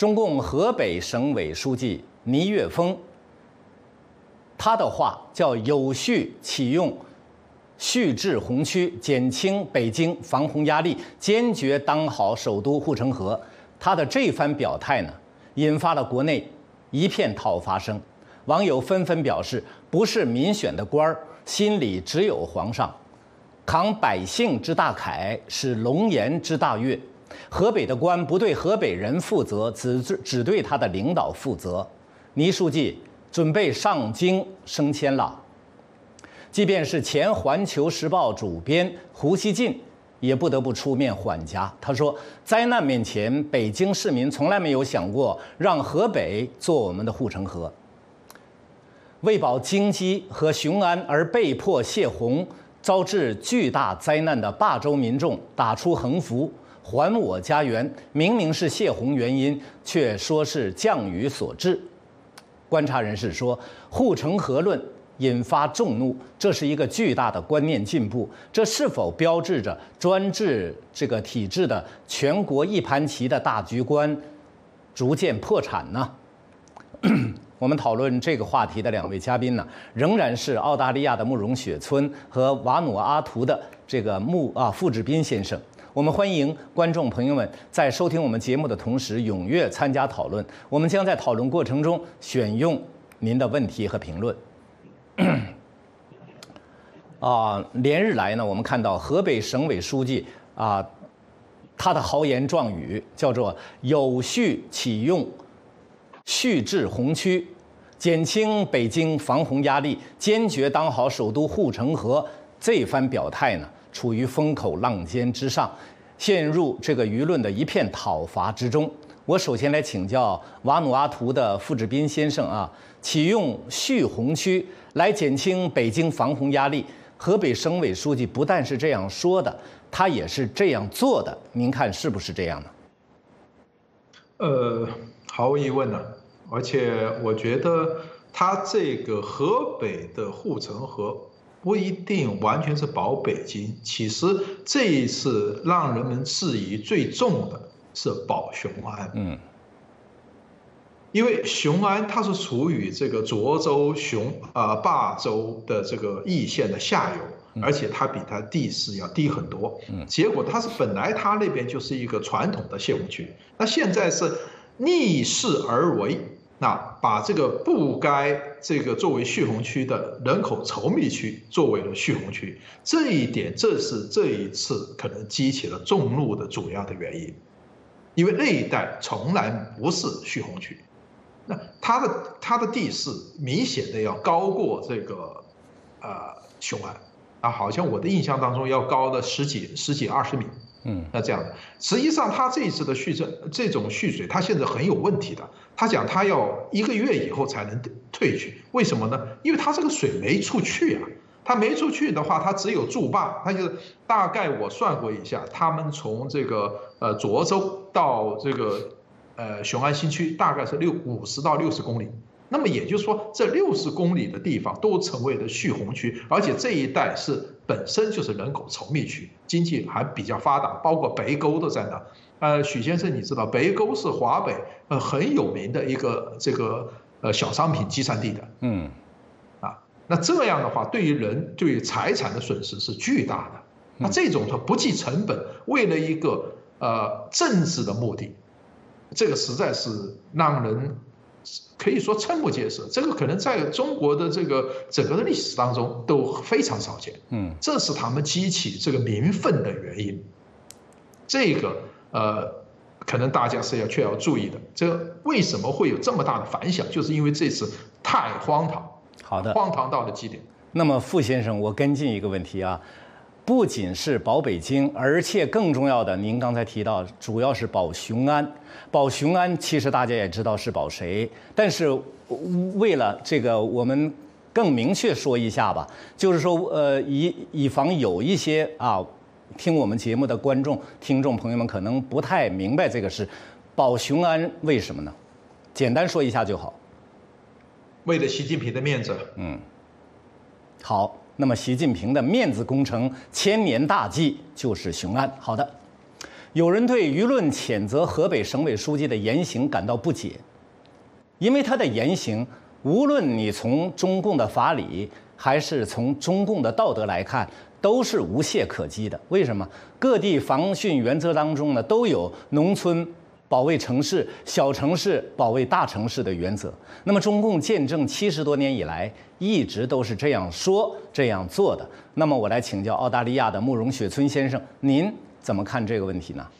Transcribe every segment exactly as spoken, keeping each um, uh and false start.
中共河北省委书记倪岳峰，他的话叫有序启用续治洪区，减轻北京防洪压力，坚决当好首都护城河。他的这番表态呢，引发了国内一片讨伐声，网友纷纷表示，不是民选的官儿，心里只有皇上。扛百姓之大铠，使龙颜之大悦。河北的官不对河北人负责，只只对他的领导负责。倪书记准备上京升迁了。即便是前《环球时报》主编胡锡进，也不得不出面缓颊。他说，灾难面前，北京市民从来没有想过让河北做我们的护城河。为保京畿和雄安而被迫泄洪，招致巨大灾难的霸州民众打出横幅，还我家园。明明是泄洪原因，却说是降雨所致。观察人士说，护城河论引发众怒，这是一个巨大的观念进步。这是否标志着专制这个体制的全国一盘棋的大局观逐渐破产呢？我们讨论这个话题的两位嘉宾呢，仍然是澳大利亚的慕容雪村和瓦努阿图的这个穆啊傅志斌先生。我们欢迎观众朋友们在收听我们节目的同时踊跃参加讨论。我们将在讨论过程中选用您的问题和评论。啊，连日来呢，我们看到河北省委书记啊，他的豪言壮语叫做“有序启用续治洪区，减轻北京防洪压力，坚决当好首都护城河”这番表态呢，处于风口浪尖之上，陷入这个舆论的一片讨伐之中。我首先来请教瓦努阿图的傅志斌先生啊，启用续洪区来减轻北京防洪压力，河北省委书记不但是这样说的，他也是这样做的，您看是不是这样呢？ 呃，毫无疑问呢，而且我觉得他这个河北的护城河不一定完全是保北京，其实这一次让人们质疑最重的是保雄安。嗯，因为雄安它是处于这个涿州、雄啊霸州的这个易县的下游，而且它比它地势要低很多。嗯，结果它是本来它那边就是一个传统的泄洪区，那现在是逆势而为。那把这个不该这个作为蓄洪区的人口稠密区作为了蓄洪区，这一点这是这一次可能激起了众怒的主要的原因，因为那一带从来不是蓄洪区，那它的它的地势明显的要高过这个呃雄安啊，好像我的印象当中要高的十几十几二十米。嗯，那这样的，实际上他这一次的蓄水，这种蓄水，他现在很有问题的。他讲他要一个月以后才能退去，为什么呢？因为他这个水没出去啊，他没出去的话，他只有筑坝，他就是大概我算过一下，他们从这个呃涿州到这个呃雄安新区大概是六五十到六十公里。那么也就是说，这六十公里的地方都成为了蓄洪区，而且这一带是本身就是人口稠密区，经济还比较发达，包括北沟都在那。呃，许先生，你知道北沟是华北呃很有名的一个这个呃小商品集散地的，嗯，啊，那这样的话，对于人对于财产的损失是巨大的。那这种说不计成本，为了一个呃政治的目的，这个实在是让人。可以说瞠目结舌，这个可能在中国的这个整个的历史当中都非常少见。嗯，这是他们激起这个民愤的原因。这个呃，可能大家是要却要注意的。这为什么会有这么大的反响？就是因为这次太荒唐。好的，荒唐到了极点。 那么傅先生，我跟进一个问题啊。不仅是保北京，而且更重要的，您刚才提到，主要是保雄安。保雄安，其实大家也知道是保谁，但是为了这个，我们更明确说一下吧，就是说，呃，以以防有一些啊，听我们节目的观众、听众朋友们可能不太明白这个事，保雄安为什么呢？简单说一下就好。 为了习近平的面子。 嗯。好。那么，习近平的面子工程千年大计就是雄安。好的， 有人对舆论谴责河北省委书记的言行感到不解，因为他的言行，无论你从中共的法理还是从中共的道德来看，都是无懈可击的。为什么？各地防汛原则当中呢，都有农村保卫城市、小城市保卫大城市的原则。那么中共建政七十多年以来，一直都是这样说、这样做的。那么我来请教澳大利亚的慕容雪村先生，您怎么看这个问题呢？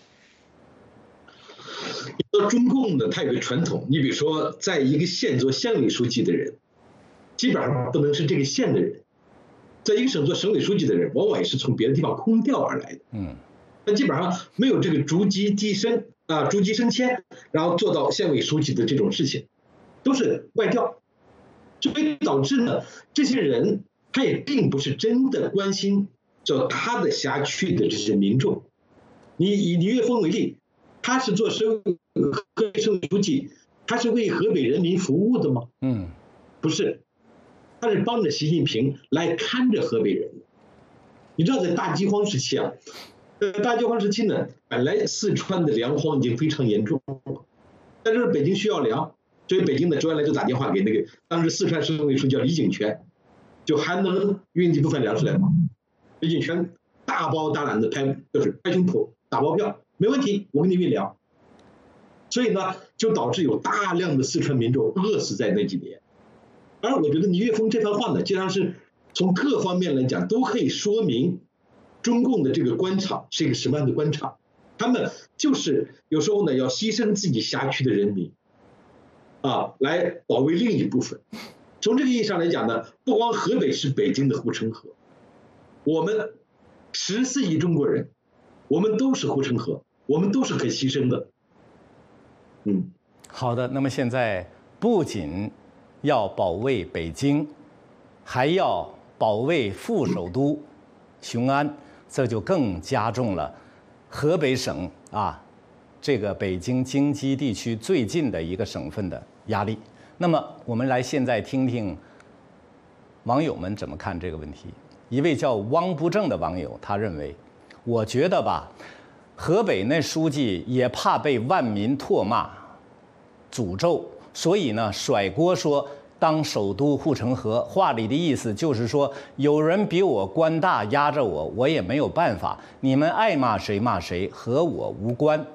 说中共呢，它有个传统，你比如说，在一个县做县委书记的人，基本上不能是这个县的人；在一个省做省委书记的人，往往也是从别的地方空调而来的。嗯，那基本上没有这个逐级递升啊，逐级升迁，然后做到县委书记的这种事情，都是外调。所以导致呢，这些人他也并不是真的关心叫他的辖区的这些民众。你以李岳峰为例，他是做省河北省委书记，他是为河北人民服务的吗？嗯，不是，他是帮着习近平来看着河北人。你知道，在大饥荒时期啊，呃，大饥荒时期呢，本来四川的粮荒已经非常严重了，但是北京需要粮，所以北京的周恩来就打电话给那个当时四川省委书记叫李井泉，就还能运一部分粮食来吗？李井泉大包大揽的拍，就是拍胸脯打包票，没问题，我给你运粮。所以呢，就导致有大量的四川民众饿死在那几年。而我觉得李岳峰这番话呢，既然是从各方面来讲，都可以说明中共的这个官场是一个什么样的官场。他们就是有时候呢，要牺牲自己辖区的人民，啊，来保卫另一部分。从这个意义上来讲呢，不光河北是北京的护城河，我们十四亿中国人，我们都是护城河，我们都是可牺牲的。嗯， 好的。那么现在不仅要保卫北京，还要保卫副首都雄安，这就更加重了河北省啊这个北京京畿地区最近的一个省份的压力。那么我们来现在听听网友们怎么看这个问题。一位叫汪不正的网友，他认为，我觉得吧，河北那书记也怕被万民唾骂、诅咒，所以呢甩锅说当首都护城河。话里的意思就是说，有人比我官大压着我，我也没有办法，你们爱骂谁骂谁，和我无关。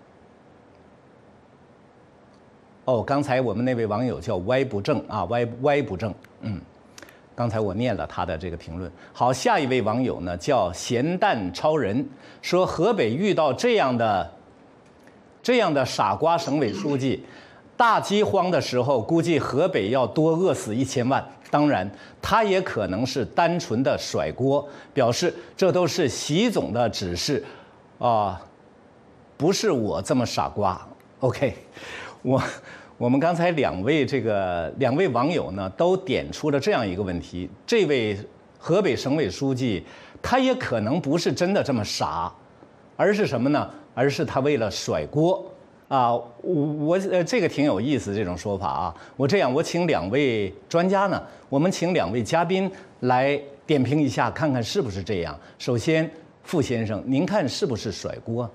哦，刚才我们那位网友叫歪不正啊，歪歪不正，嗯。刚才我念了他的这个评论。好，下一位网友呢叫咸蛋超人，说河北遇到这样的这样的傻瓜省委书记，大饥荒的时候，估计河北要多饿死一千万。当然，他也可能是单纯的甩锅，表示这都是习总的指示，啊、呃，不是我这么傻瓜。OK， 我。我们刚才两位这个两位网友呢，都点出了这样一个问题：这位河北省委书记，他也可能不是真的这么傻，而是什么呢？而是他为了甩锅啊！我我呃，这个挺有意思这种说法啊。我这样，我请两位专家呢，我们请两位嘉宾来点评一下，看看是不是这样。首先，傅先生，您看是不是甩锅？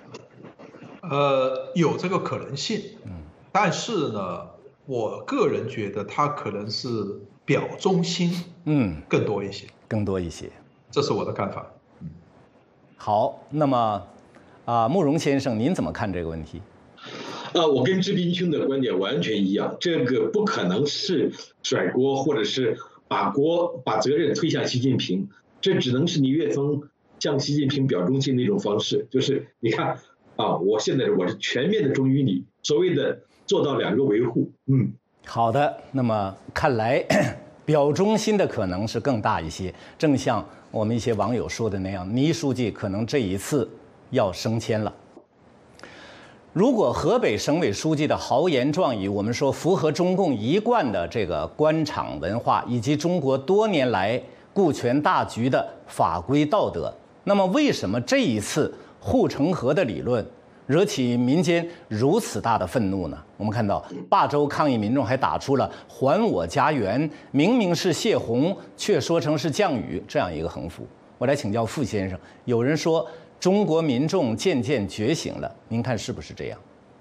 呃，有这个可能性。嗯。但是呢，我个人觉得他可能是表忠心，嗯，更多一些， 更多一些， 这是我的看法。 嗯，好，那么啊、呃，慕容先生，您怎么看这个问题？ 啊，我跟志斌兄的观点完全一样，这个不可能是甩锅，或者是把锅把责任推向习近平，这只能是李岳峰向习近平表忠心的一种方式，就是你看啊，我现在我是全面的忠于你，所谓的。做到两个维护，嗯， 好的。那么看来，表忠心的可能是更大一些。正像我们一些网友说的那样，倪书记可能这一次要升迁了。如果河北省委书记的豪言壮语，我们说符合中共一贯的这个官场文化，以及中国多年来顾全大局的法规道德，那么为什么这一次护城河的理论惹起民间如此大的愤怒呢？我们看到霸州抗议民众还打出了“还我家园”，明明是泄洪，却说成是降雨这样一个横幅。我来请教傅先生，有人说中国民众渐渐觉醒了，您看是不是这样？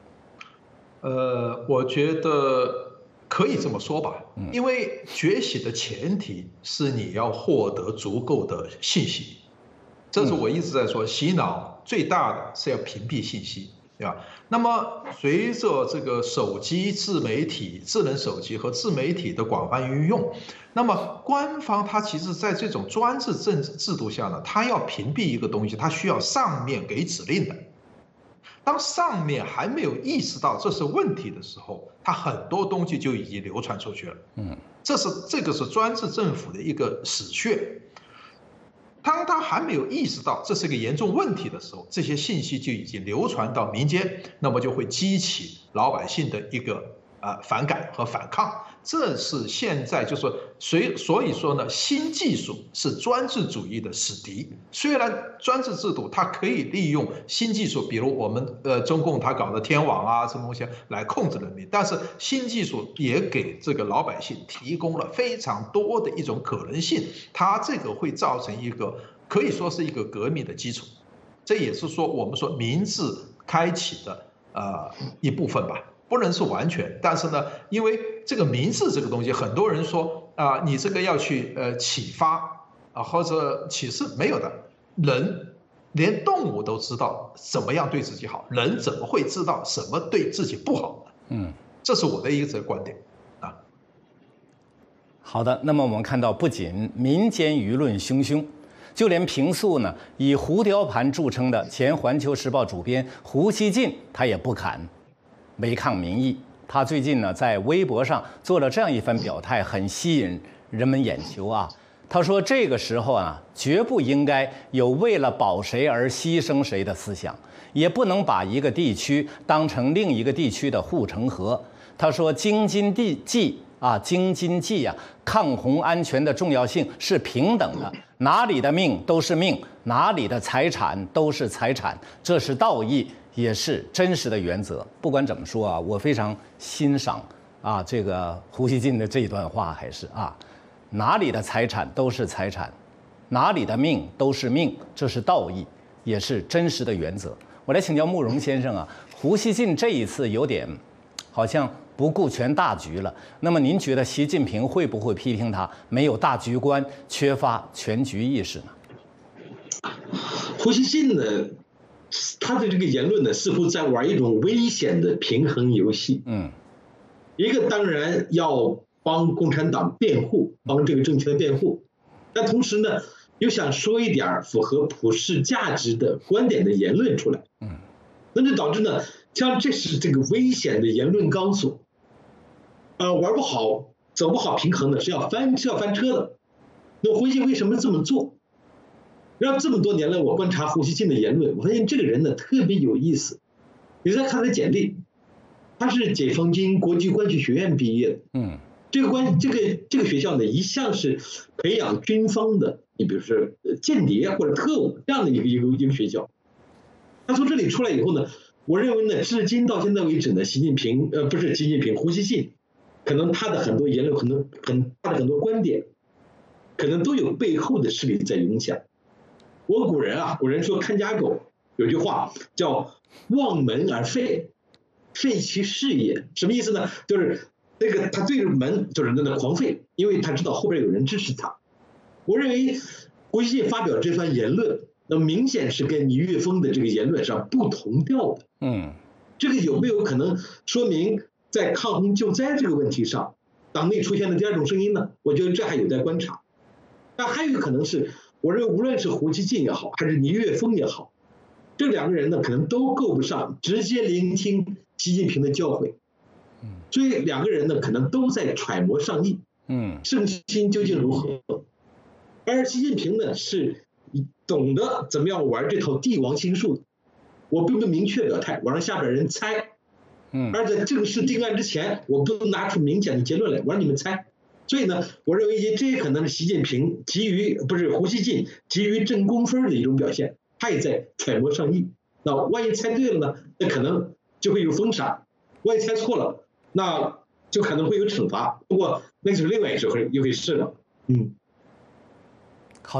呃，我觉得可以这么说吧，因为觉醒的前提是你要获得足够的信息，这是我一直在说，洗脑最大的是要屏蔽信息，对吧？那么随着这个手机、自媒体、智能手机和自媒体的广泛运用，那么官方它其实在这种专制政治制度下呢，它要屏蔽一个东西，它需要上面给指令的。当上面还没有意识到这是问题的时候，它很多东西就已经流传出去了。嗯，这是这个是专制政府的一个死穴。当他还没有意识到这是个严重问题的时候，这些信息就已经流传到民间，那么就会激起老百姓的一个呃反感和反抗。这是现在就是所所以说呢，新技术是专制主义的死敌。虽然专制制度它可以利用新技术，比如我们呃中共它搞的天网啊什么东西来控制人民，但是新技术也给这个老百姓提供了非常多的一种可能性，它这个会造成一个可以说是一个革命的基础。这也是说我们说民智开启的呃一部分吧。不能是完全，但是呢，因为这个民智这个东西，很多人说啊、呃，你这个要去呃启发啊，或者启示没有的。人连动物都知道怎么样对自己好，人怎么会知道什么对自己不好呢？嗯，这是我的一个观点啊。 好的，那么我们看到，不仅民间舆论汹汹，就连平素呢以胡雕盘著称的前《环球时报》主编胡锡进，他也不敢违抗民意。他最近呢在微博上做了这样一番表态，很吸引人们眼球啊。他说这个时候啊，绝不应该有为了保谁而牺牲谁的思想，也不能把一个地区当成另一个地区的护城河。他说京津地冀啊，京津冀啊，抗洪安全的重要性是平等的，哪里的命都是命，哪里的财产都是财产，这是道义，也是真实的原则。不管怎么说啊，我非常欣赏啊这个胡锡进的这一段话，还是啊，哪里的财产都是财产，哪里的命都是命，这是道义，也是真实的原则。我来请教慕容先生啊，胡锡进这一次有点好像不顾全大局了。那么您觉得习近平会不会批评他没有大局观，缺乏全局意识呢？ 胡锡进呢？他的这个言论呢，似乎在玩一种危险的平衡游戏。嗯，一个当然要帮共产党辩护，帮这个政权辩护，但同时呢，又想说一点符合普世价值的观点的言论出来。嗯，那就导致呢，像这是这个危险的言论钢索，呃，玩不好，走不好平衡的，是要翻是要翻车的。那胡锡进为什么这么做？让这么多年来，我观察胡锡进的言论，我发现这个人呢特别有意思。你再看他的简历，他是解放军国际关系学院毕业的，嗯，这个关这个这个学校呢，一向是培养军方的，你比如说间谍或者特务这样的一个一个一个学校。他从这里出来以后呢，我认为呢，至今到现在为止呢，习近平呃不是习近平，胡锡进，可能他的很多言论，可能很他的很多观点，可能都有背后的势力在影响。我古人啊，古人说看家狗有句话叫望门而废，废其事也。什么意思呢？就是那个他对着门就是那个狂吠，因为他知道后边有人支持他。我认为胡锡进发表这番言论，那明显是跟倪岳峰的这个言论上不同调的。嗯，这个有没有可能说明在抗洪救灾这个问题上，党内出现了第二种声音呢？我觉得这还有待观察。但还有一个可能是，我认为无论是胡锡进也好，还是倪岳峰也好，这两个人呢，可能都够不上直接聆听习近平的教诲。所以两个人呢，可能都在揣摩上意。嗯，圣心究竟如何？而习近平呢，是懂得怎么样玩这套帝王心术的。我并不明确表态，我让下边人猜。嗯，而在正式定案之前，我不能拿出明显的结论来，我让你们猜。所以呢，我认为这可能是习近平急于不是胡锡进急于挣工分的一种表现，他也在揣摩上意。那万一猜对了呢，那可能就会有封杀；万一猜错了，那就可能会有惩罚。不过那就是另外一回一回事了。嗯， 好的，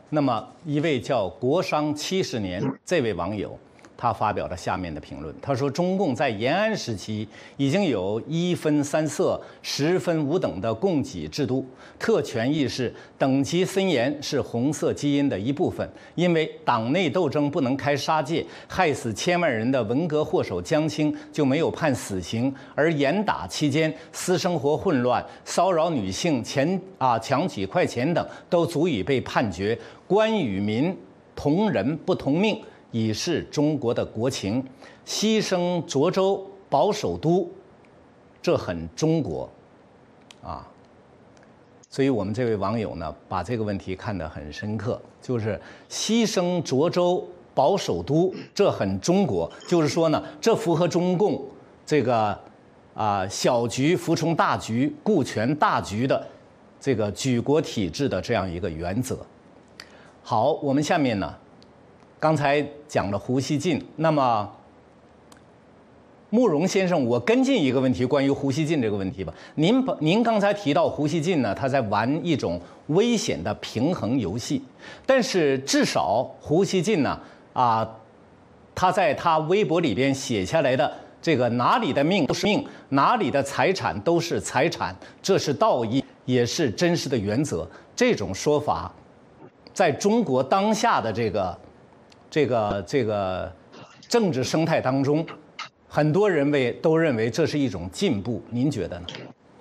那么一位叫国殇七十年这位网友，他发表了下面的评论。他说，中共在延安时期已经有一分三色、十分五等的供给制度，特权意识、等级森严是红色基因的一部分。因为党内斗争不能开杀戒，害死千万人的文革祸首江青就没有判死刑，而严打期间私生活混乱、骚扰女性、钱啊抢几块钱等，都足以被判决官与民同人不同命，已是中国的国情。牺牲涿州保首都，这很中国啊。所以我们这位网友呢，把这个问题看得很深刻，就是牺牲涿州保首都，这很中国，就是说呢，这符合中共这个啊小局服从大局、顾全大局的这个举国体制的这样一个原则。好，我们下面呢，刚才讲了胡锡进，那么慕容先生，我跟进一个问题，关于胡锡进这个问题吧。您把您刚才提到胡锡进呢，他在玩一种危险的平衡游戏，但是至少胡锡进呢，啊，他在他微博里边写下来的这个哪里的命都是命，哪里的财产都是财产，这是道义，也是真实的原则。这种说法，在中国当下的这个这个这个政治生态当中，很多人为都认为这是一种进步，您觉得呢？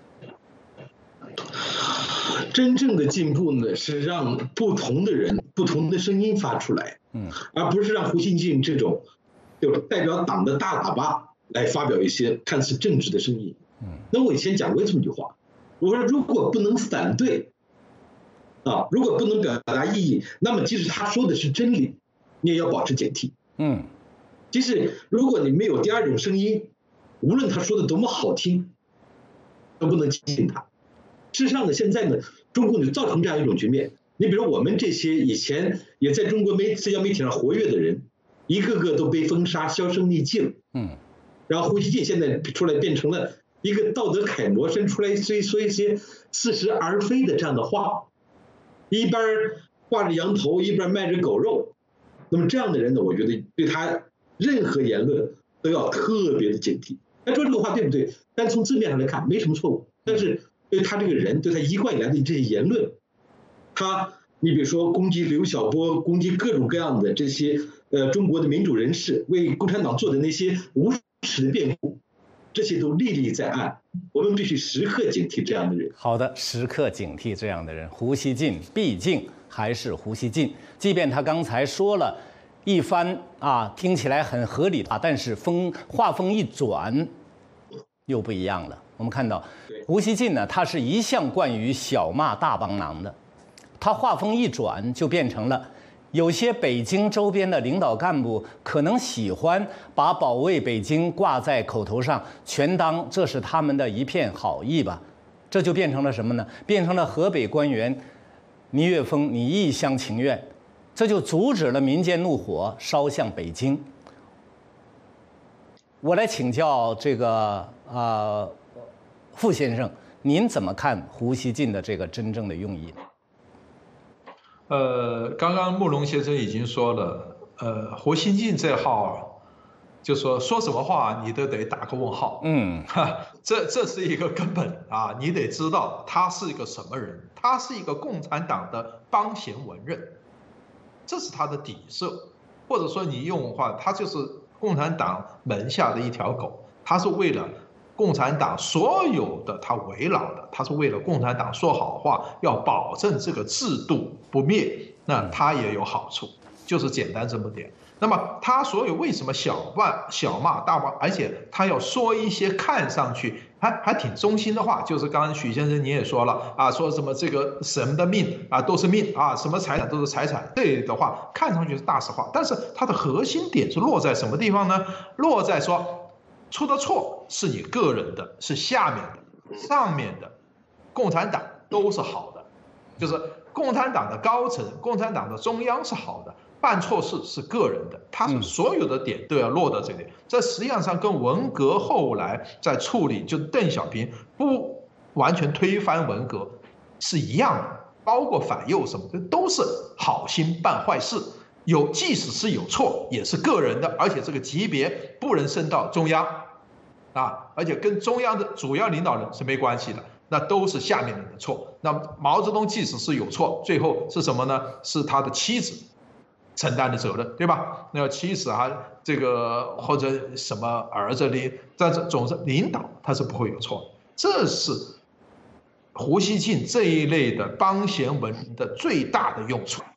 真正的进步呢，是让不同的人、不同的声音发出来，嗯，而不是让胡锡进这种就代表党的大喇叭来发表一些看似正直的声音。嗯，那我以前讲过这么一句话，我说如果不能反对，啊，如果不能表达异议，那么即使他说的是真理，你也要保持警惕。嗯。即使如果你没有第二种声音，无论他说的多么好听，都不能轻信他。事实上呢，现在呢，中共就造成这样一种局面。你比如我们这些以前也在中国媒社交媒体上活跃的人，一个个都被封杀，销声匿迹了。嗯。然后胡锡进现在出来变成了一个道德楷模，生出来说说一些似是而非的这样的话，一边挂着羊头，一边卖着狗肉。那么这样的人呢，我觉得对他任何言论都要特别的警惕。他说这个话对不对？但从字面上来看没什么错误，但是对他这个人，对他一贯以来的这些言论，他你比如说攻击刘晓波，攻击各种各样的这些呃中国的民主人士，为共产党做的那些无耻的辩护，这些都历历在案。我们必须时刻警惕这样的人。 好的，时刻警惕这样的人。胡锡进毕竟还是胡锡进，即便他刚才说了一番啊，听起来很合理啊，但是风话锋一转，又不一样了。我们看到胡锡进呢，他是一向惯于小骂大帮忙的，他话锋一转，就变成了有些北京周边的领导干部可能喜欢把保卫北京挂在口头上，全当这是他们的一片好意吧。这就变成了什么呢？变成了河北官员倪岳峰，你一厢情愿。这就阻止了民间怒火烧向北京。我来请教这个呃傅先生，您怎么看胡锡进的这个真正的用意？ 呃，刚刚慕容先生已经说了，呃，胡锡进这号，就说说什么话你都得打个问号。嗯，哈，这这是一个根本啊，你得知道他是一个什么人，他是一个共产党的帮闲文人。这是他的底色，或者说你用的话，他就是共产党门下的一条狗，他是为了共产党所有的他围绕的，他是为了共产党说好话，要保证这个制度不灭，那他也有好处，就是简单这么点。那么他所有为什么小骂小骂大骂，而且他要说一些看上去还还挺中心的话，就是刚刚许先生你也说了啊，说什么这个神的命啊都是命啊，什么财产都是财产，这的话看上去是大实话，但是它的核心点是落在什么地方呢？落在说出的错是你个人的，是下面的，上面的共产党都是好的，就是共产党的高层、共产党的中央是好的。办错事是个人的，他是所有的点都要落到这里。这实际上上跟文革后来在处理，就邓小平不完全推翻文革是一样的， 包括反右什么的，都是好心办坏事。有即使是有错，也是个人的，而且这个级别不能升到中央，啊，而且跟中央的主要领导人是没关系的，那都是下面人的错。那毛泽东即使是有错，最后是什么呢？是他的妻子承担的责任，对吧？那妻子啊，这个或者什么儿子领，但是总是领导他是不会有错。这是胡锡进这一类的帮闲文人的最大的用处。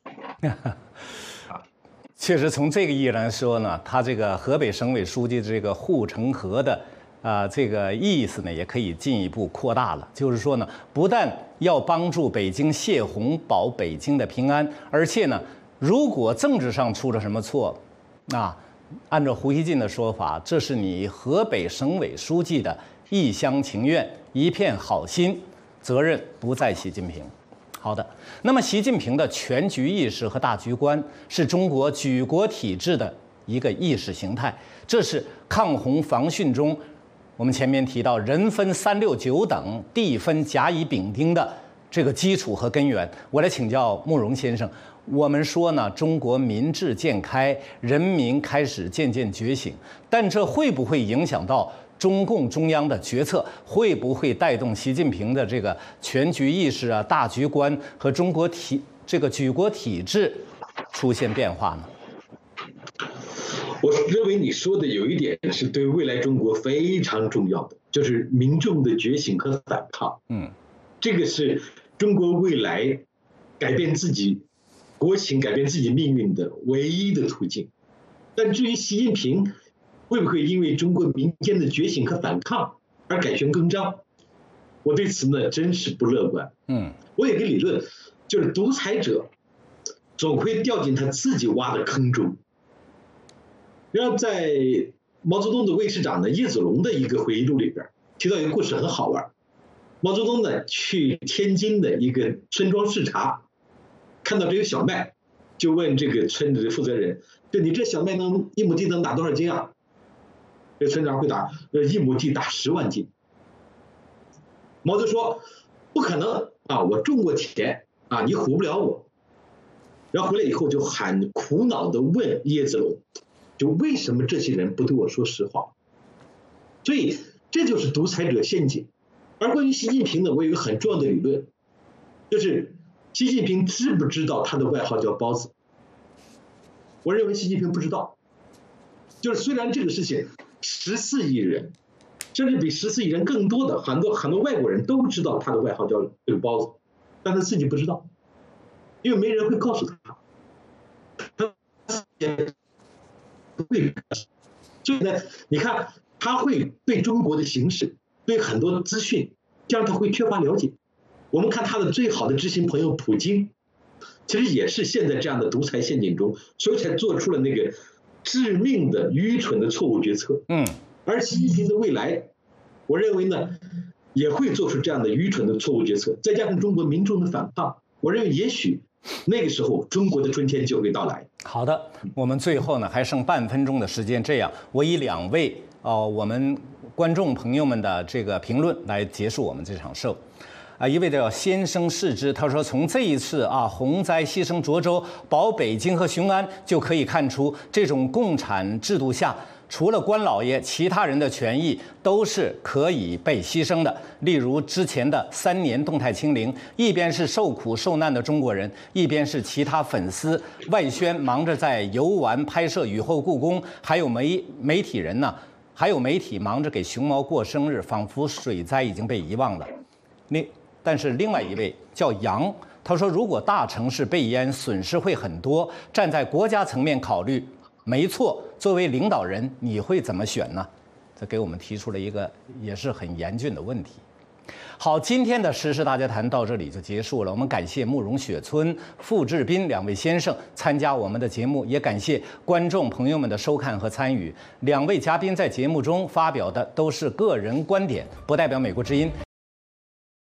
确实，从这个意义来说呢，他这个河北省委书记这个护城河的啊、呃、这个意思呢，也可以进一步扩大了。就是说呢，不但要帮助北京泄洪保北京的平安，而且呢，如果政治上出了什么错，啊，按照胡锡进的说法，这是你河北省委书记的一厢情愿、一片好心，责任不在习近平。好的，那么习近平的全局意识和大局观是中国举国体制的一个意识形态，这是抗洪防汛中我们前面提到人分三六九等，地分甲乙丙丁的这个基础和根源。我来请教慕容先生，我们说呢，中国民智渐开，人民开始渐渐觉醒，但这会不会影响到中共中央的决策，会不会带动习近平的这个全局意识啊、大局观和中国体这个举国体制出现变化呢？ 我认为你说的有一点是对未来中国非常重要的，就是民众的觉醒和反抗。嗯，这个是中国未来改变自己国情、改变自己命运的唯一的途径。但至于习近平会不会因为中国民间的觉醒和反抗而改弦更张，我对此呢真是不乐观。嗯，我有个理论，就是独裁者总会掉进他自己挖的坑中。然后在毛泽东的卫士长呢叶子龙的一个回忆录里边提到一个故事很好玩。毛泽东呢去天津的一个村庄视察，看到这个小麦，就问这个村子的负责人：“就你这小麦能一亩地能打多少斤啊？”这村长回答：“呃，一亩地打十万斤。”毛泽说：“不可能啊，我种过田啊，你唬不了我。”然后回来以后就很苦恼地问叶子龙，就为什么这些人不对我说实话？所以这就是独裁者陷阱。而关于习近平呢，我有一个很重要的理论，就是习近平知不知道他的外号叫包子？我认为习近平不知道。就是虽然这个事情十四亿人，甚至比十四亿人更多的很多很多外国人都知道他的外号叫这个包子，但他自己不知道，因为没人会告诉他。他也不会，所以呢，你看他会对中国的形势，对很多资讯，这样他会缺乏了解。我们看他的最好的知心朋友普京，其实也是陷在这样的独裁陷阱中，所以才做出了那个致命的、愚蠢的错误决策。嗯，而习近平的未来，我认为呢，也会做出这样的愚蠢的错误决策。再加上中国民众的反抗，我认为也许那个时候中国的春天就会到来。好的，我们最后呢还剩半分钟的时间，这样我以两位哦我们观众朋友们的这个评论来结束我们这场秀。啊，一位叫先生视之，他说从这一次啊洪灾牺牲涿州、保北京和雄安就可以看出，这种共产制度下，除了官老爷，其他人的权益都是可以被牺牲的。例如之前的三年动态清零，一边是受苦受难的中国人，一边是其他粉丝外宣忙着在游玩拍摄雨后故宫，还有媒媒体人呢，还有媒体忙着给熊猫过生日，仿佛水灾已经被遗忘了。那但是另外一位叫杨，他说如果大城市被淹，损失会很多，站在国家层面考虑，没错，作为领导人你会怎么选呢？这给我们提出了一个也是很严峻的问题。好，今天的时事大家谈到这里就结束了。我们感谢慕容雪村、傅志斌两位先生参加我们的节目，也感谢观众朋友们的收看和参与。两位嘉宾在节目中发表的都是个人观点，不代表美国之音。